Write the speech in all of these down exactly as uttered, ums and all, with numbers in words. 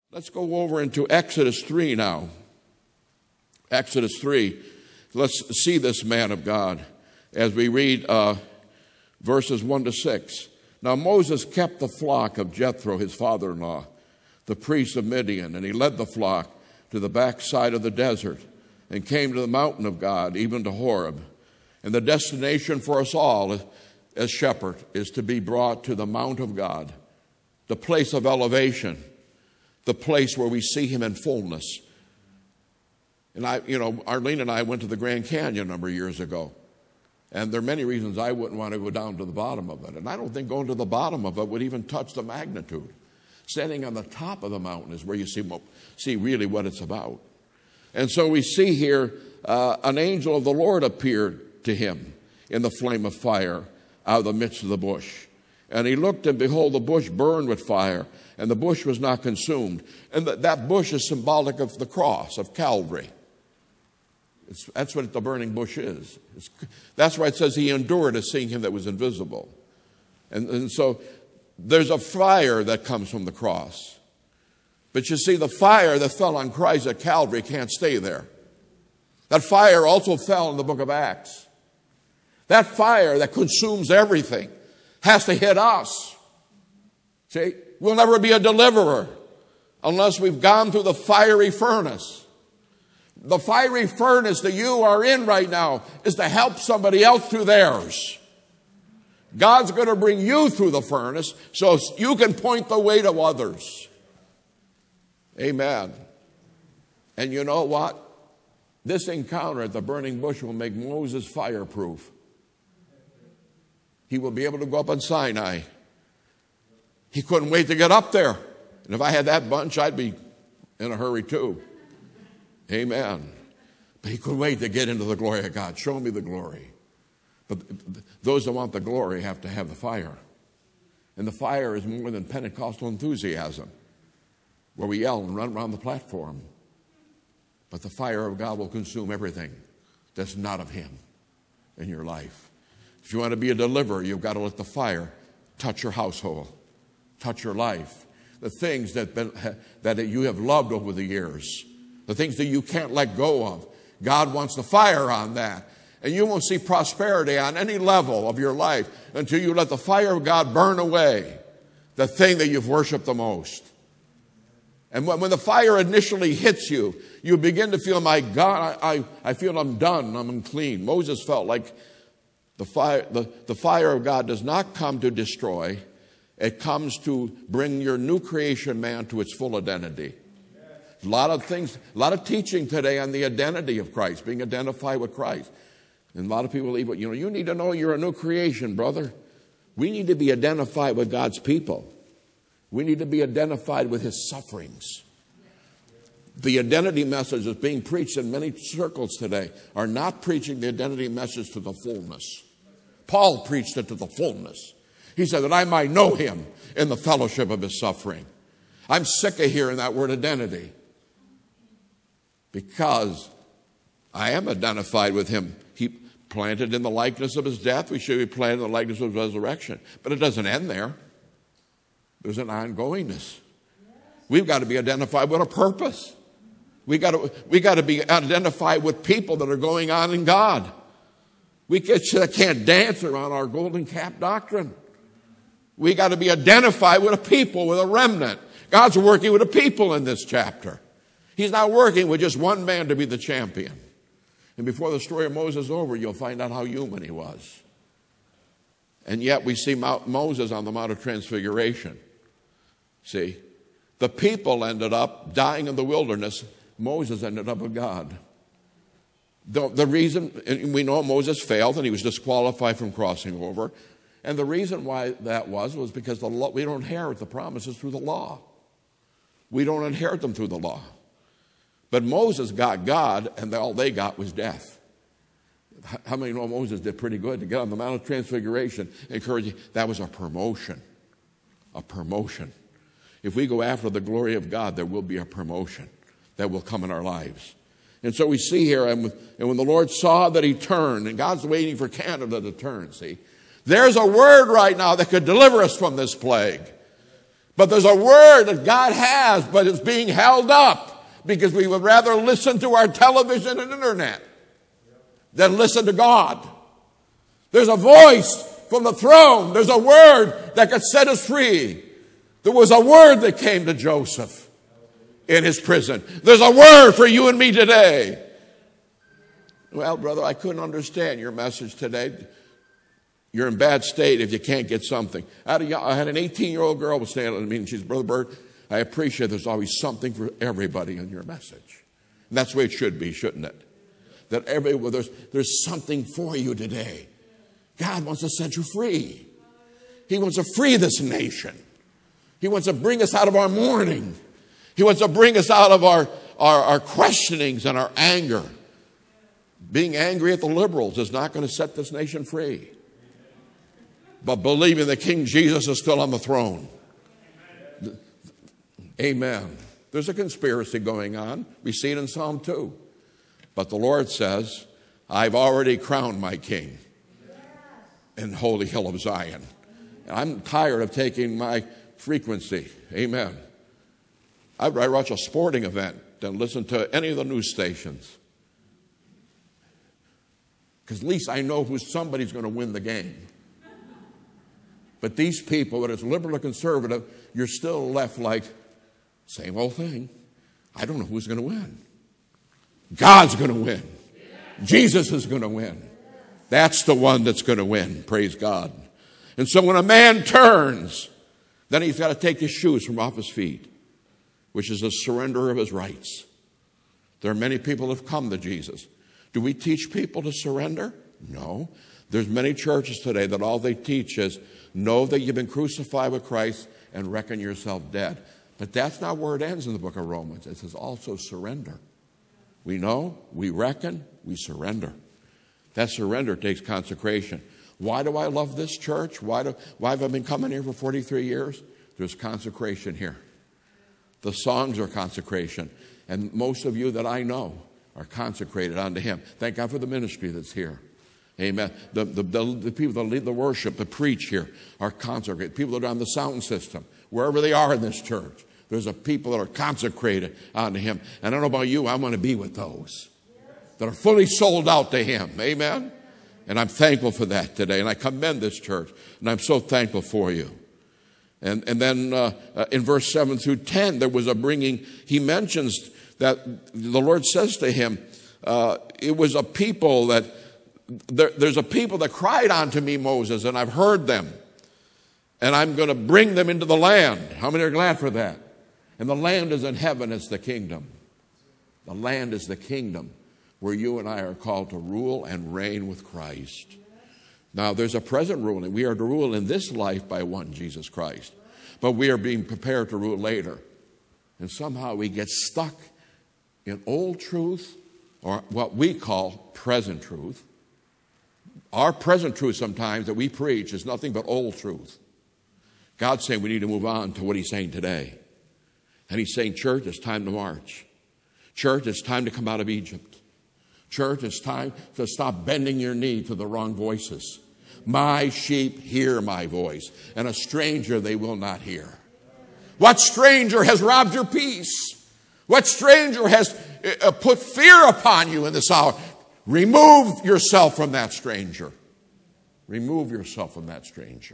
Let's go over into Exodus three now. Exodus three. Let's see this man of God as we read uh, verses one to six. Now Moses kept the flock of Jethro, his father-in-law, the priest of Midian, and he led the flock to the backside of the desert and came to the mountain of God, even to Horeb. And the destination for us all as shepherd is to be brought to the mount of God, the place of elevation, the place where we see him in fullness. And I, you know, Arlene and I went to the Grand Canyon a number of years ago. And there are many reasons I wouldn't want to go down to the bottom of it. And I don't think going to the bottom of it would even touch the magnitude. Standing on the top of the mountain is where you see, see really what it's about. And so we see here uh, an angel of the Lord appeared to him in the flame of fire out of the midst of the bush. And he looked, and behold, the bush burned with fire, and the bush was not consumed. And th- that bush is symbolic of the cross, of Calvary. It's, that's what the burning bush is. It's, that's why it says he endured as seeing him that was invisible. And, and so there's a fire that comes from the cross. But you see, the fire that fell on Christ at Calvary can't stay there. That fire also fell in the book of Acts. That fire that consumes everything has to hit us. See, we'll never be a deliverer unless we've gone through the fiery furnace. The fiery furnace that you are in right now is to help somebody else through theirs. God's going to bring you through the furnace so you can point the way to others. Amen. And you know what? This encounter at the burning bush will make Moses fireproof. He will be able to go up on Sinai. He couldn't wait to get up there. And if I had that bunch, I'd be in a hurry too. Amen. But he couldn't wait to get into the glory of God. Show me the glory. But those that want the glory have to have the fire. And the fire is more than Pentecostal enthusiasm, where we yell and run around the platform. But the fire of God will consume everything that's not of him in your life. If you want to be a deliverer, you've got to let the fire touch your household, touch your life. The things that, been, that you have loved over the years, the things that you can't let go of. God wants the fire on that. And you won't see prosperity on any level of your life until you let the fire of God burn away the thing that you've worshiped the most. And when, when the fire initially hits you, you begin to feel, my God, I, I, I feel I'm done, I'm unclean. Moses felt like the fire, the, the fire of God does not come to destroy. It comes to bring your new creation man to its full identity. A lot of things, a lot of teaching today on the identity of Christ, being identified with Christ. And a lot of people leave, you know, you need to know you're a new creation, brother. We need to be identified with God's people. We need to be identified with his sufferings. The identity message that's being preached in many circles today are not preaching the identity message to the fullness. Paul preached it to the fullness. He said that I might know him in the fellowship of his suffering. I'm sick of hearing that word identity, because I am identified with him. He planted in the likeness of his death. We should be planted in the likeness of his resurrection. But it doesn't end there. There's an ongoingness. We've got to be identified with a purpose. We got to, we got to be identified with people that are going on in God. We can't dance around our golden calf doctrine. We got to be identified with a people, with a remnant. God's working with a people in this chapter. He's not working with just one man to be the champion. And before the story of Moses is over, you'll find out how human he was. And yet we see Moses on the Mount of Transfiguration. See, the people ended up dying in the wilderness. Moses ended up with God. The, the reason, we know Moses failed and he was disqualified from crossing over. And the reason why that was, was because the law, we don't inherit the promises through the law. We don't inherit them through the law. But Moses got God, and all they got was death. How many know Moses did pretty good to get on the Mount of Transfiguration? Encourage you. That was a promotion. A promotion. If we go after the glory of God, there will be a promotion that will come in our lives. And so we see here, and when the Lord saw that he turned, and God's waiting for Canada to turn, see. There's a word right now that could deliver us from this plague. But there's a word that God has, but it's being held up because we would rather listen to our television and internet than listen to God. There's a voice from the throne. There's a word that could set us free. There was a word that came to Joseph in his prison. There's a word for you and me today. Well, brother, I couldn't understand your message today. You're in bad state if you can't get something. I had, a, I had an eighteen-year-old girl was standing to me, and she said, Brother Bert, I appreciate there's always something for everybody in your message. And that's the way it should be, shouldn't it? That every, well, there's, there's something for you today. God wants to set you free. He wants to free this nation. He wants to bring us out of our mourning. He wants to bring us out of our, our, our questionings and our anger. Being angry at the liberals is not going to set this nation free. But believing that King Jesus is still on the throne. Amen. There's a conspiracy going on. We see it in Psalm two. But the Lord says, I've already crowned my king in Holy Hill of Zion. I'm tired of taking my frequency. Amen. I'd rather watch a sporting event than listen to any of the news stations. Because at least I know who somebody's going to win the game. But these people, whether it's liberal or conservative, you're still left like, same old thing. I don't know who's going to win. God's going to win. Jesus is going to win. That's the one that's going to win. Praise God. And so when a man turns, then he's got to take his shoes from off his feet, which is a surrender of his rights. There are many people that have come to Jesus. Do we teach people to surrender? No. There's many churches today that all they teach is know that you've been crucified with Christ and reckon yourself dead. But that's not where it ends in the book of Romans. It says also surrender. We know, we reckon, we surrender. That surrender takes consecration. Why do I love this church? Why, do, why have I been coming here for forty-three years? There's consecration here. The songs are consecration. And most of you that I know are consecrated unto Him. Thank God for the ministry that's here. Amen. The, the, the, the people that lead the worship, that preach here, are consecrated. People that are on the sound system, wherever they are in this church, there's a people that are consecrated unto Him. And I don't know about you, I want to be with those that are fully sold out to Him. Amen. And I'm thankful for that today. And I commend this church. And I'm so thankful for you. And, and then uh, uh, in verse seven through ten, there was a bringing. He mentions that the Lord says to him, uh, it was a people that, there, there's a people that cried unto me, Moses, and I've heard them. And I'm going to bring them into the land. How many are glad for that? And the land is in heaven, it's the kingdom. The land is the kingdom where you and I are called to rule and reign with Christ. Now, there's a present ruling. We are to rule in this life by one, Jesus Christ. But we are being prepared to rule later. And somehow we get stuck in old truth, or what we call present truth. Our present truth sometimes that we preach is nothing but old truth. God's saying we need to move on to what He's saying today. And He's saying, church, it's time to march. Church, it's time to come out of Egypt. Church, it's time to stop bending your knee to the wrong voices. My sheep hear my voice, and a stranger they will not hear. What stranger has robbed your peace? What stranger has put fear upon you in this hour? Remove yourself from that stranger. Remove yourself from that stranger.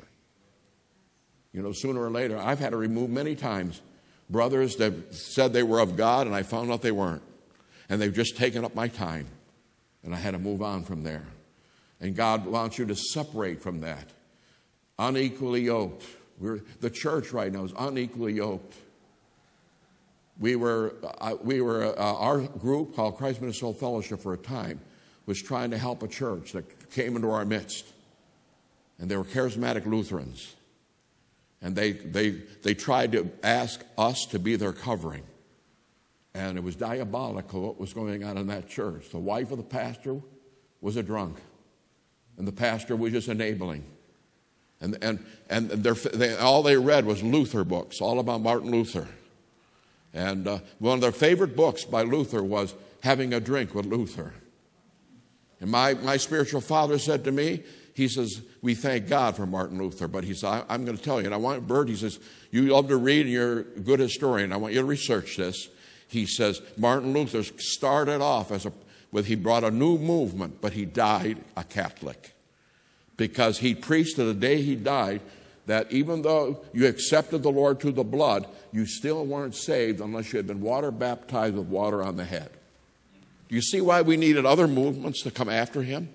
You know, sooner or later, I've had to remove many times brothers that said they were of God, and I found out they weren't. And they've just taken up my time. And I had to move on from there. And God wants you to separate from that. Unequally yoked. We're, the church right now is unequally yoked. We were, uh, we were uh, our group called Christ Minnesota Fellowship for a time was trying to help a church that came into our midst. And they were charismatic Lutherans. And they, they, they tried to ask us to be their covering. And it was diabolical what was going on in that church. The wife of the pastor was a drunk. And the pastor was just enabling. And, and, and their, they, all they read was Luther books, all about Martin Luther. And uh, one of their favorite books by Luther was Having a Drink with Luther. And my, my spiritual father said to me, He says, we thank God for Martin Luther, but he said, I'm going to tell you, and I want, Bert, he says, you love to read and you're a good historian. I want you to research this. He says, Martin Luther started off as a, with, he brought a new movement, but he died a Catholic. Because he preached to the day he died that even though you accepted the Lord through the blood, you still weren't saved unless you had been water baptized with water on the head. Do you see why we needed other movements to come after him?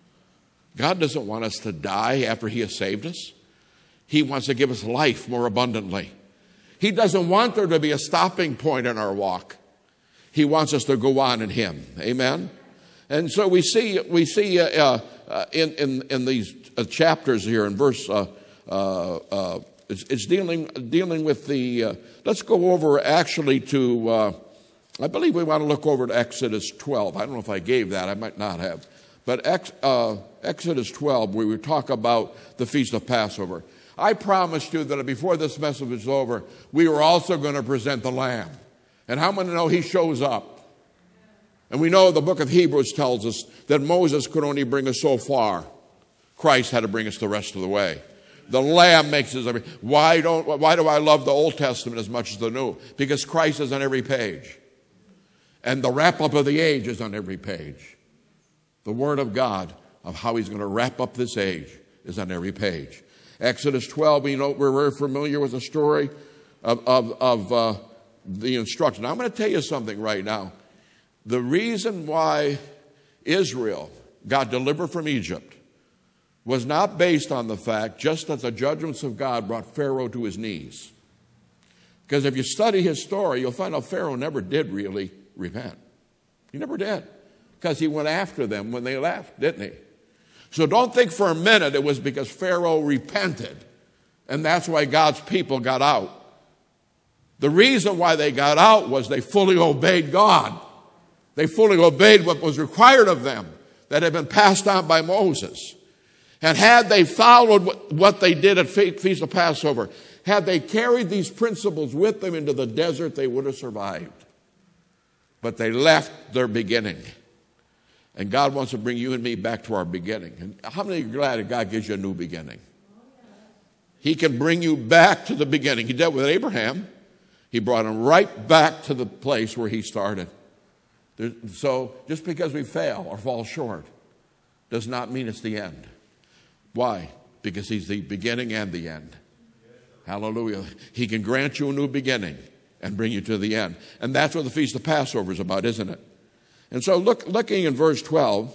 God doesn't want us to die after he has saved us. He wants to give us life more abundantly. He doesn't want there to be a stopping point in our walk. He wants us to go on in him. Amen? And so we see we see uh, uh, in, in, in these uh, chapters here in verse, uh, uh, uh, it's, it's dealing, dealing with the, uh, let's go over actually to, uh, I believe we want to look over to Exodus twelve. I don't know if I gave that. I might not have. But ex, uh, Exodus twelve, where we talk about the Feast of Passover. I promised you that before this message was over, we were also going to present the Lamb. And how many know he shows up? And we know the book of Hebrews tells us that Moses could only bring us so far. Christ had to bring us the rest of the way. The Lamb makes us every. Why don't? Why do I love the Old Testament as much as the New? Because Christ is on every page. And the wrap-up of the age is on every page. The Word of God of how he's going to wrap up this age is on every page. Exodus twelve, we know, we're very familiar with the story of, of, of uh, the instruction. Now, I'm going to tell you something right now. The reason why Israel got delivered from Egypt was not based on the fact just that the judgments of God brought Pharaoh to his knees. Because if you study his story, you'll find out Pharaoh never did really repent. He never did. Because he went after them when they left, didn't he? So don't think for a minute it was because Pharaoh repented and that's why God's people got out. The reason why they got out was they fully obeyed God. They fully obeyed what was required of them that had been passed on by Moses. And had they followed what they did at Feast of Passover, had they carried these principles with them into the desert, they would have survived. But they left their beginning. And God wants to bring you and me back to our beginning. And how many are glad that God gives you a new beginning? He can bring you back to the beginning. He did with Abraham. He brought him right back to the place where he started. There, so just because we fail or fall short does not mean it's the end. Why? Because he's the beginning and the end. Hallelujah. He can grant you a new beginning and bring you to the end. And that's what the Feast of Passover is about, isn't it? And so look, looking in verse twelve,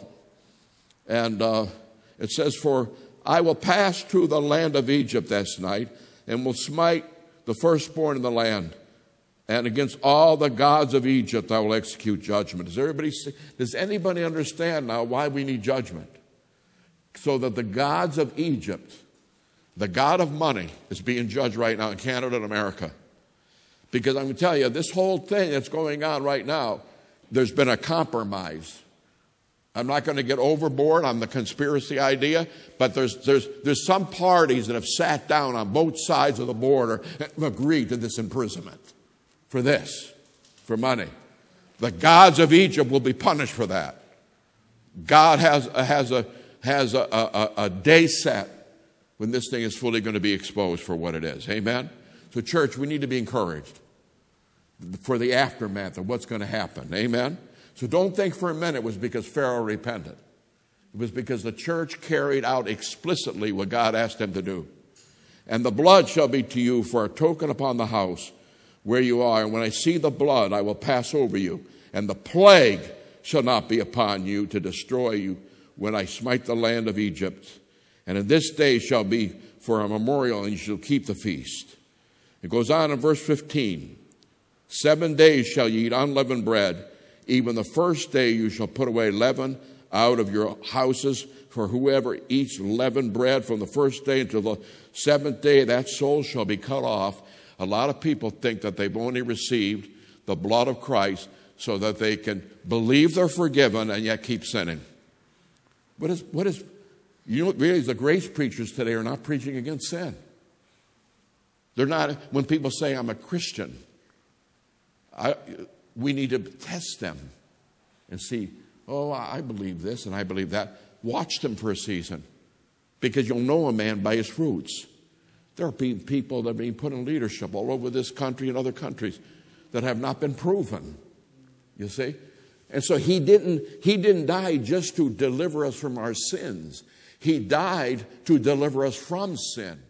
and uh, it says, for I will pass through the land of Egypt this night, and will smite the firstborn in the land. And against all the gods of Egypt I will execute judgment. Does everybody see, does anybody understand now why we need judgment? So that the gods of Egypt, the god of money, is being judged right now in Canada and America. Because I'm going to tell you, this whole thing that's going on right now, there's been a compromise. I'm not going to get overboard on the conspiracy idea, but there's, there's, there's some parties that have sat down on both sides of the border and have agreed to this imprisonment for this, for money. The gods of Egypt will be punished for that. God has, has, a, has a, a, a day set when this thing is fully going to be exposed for what it is. Amen? So, church, we need to be encouraged for the aftermath of what's going to happen. Amen? So don't think for a minute it was because Pharaoh repented. It was because the church carried out explicitly what God asked them to do. And the blood shall be to you for a token upon the house where you are. And when I see the blood, I will pass over you. And the plague shall not be upon you to destroy you when I smite the land of Egypt. And in this day shall be for a memorial, and you shall keep the feast. It goes on in verse fifteen. Seven days shall ye eat unleavened bread. Even the first day you shall put away leaven out of your houses. For whoever eats leavened bread from the first day until the seventh day, that soul shall be cut off. A lot of people think that they've only received the blood of Christ so that they can believe they're forgiven and yet keep sinning. What is, what is, you know, really the grace preachers today are not preaching against sin. They're not, when people say I'm a Christian, I, we need to test them and see, oh, I believe this and I believe that. Watch them for a season. because you'll know a man by his fruits. There are people that are being put in leadership all over this country and other countries that have not been proven, you see. And so he didn't, he didn't die just to deliver us from our sins. He died to deliver us from sin.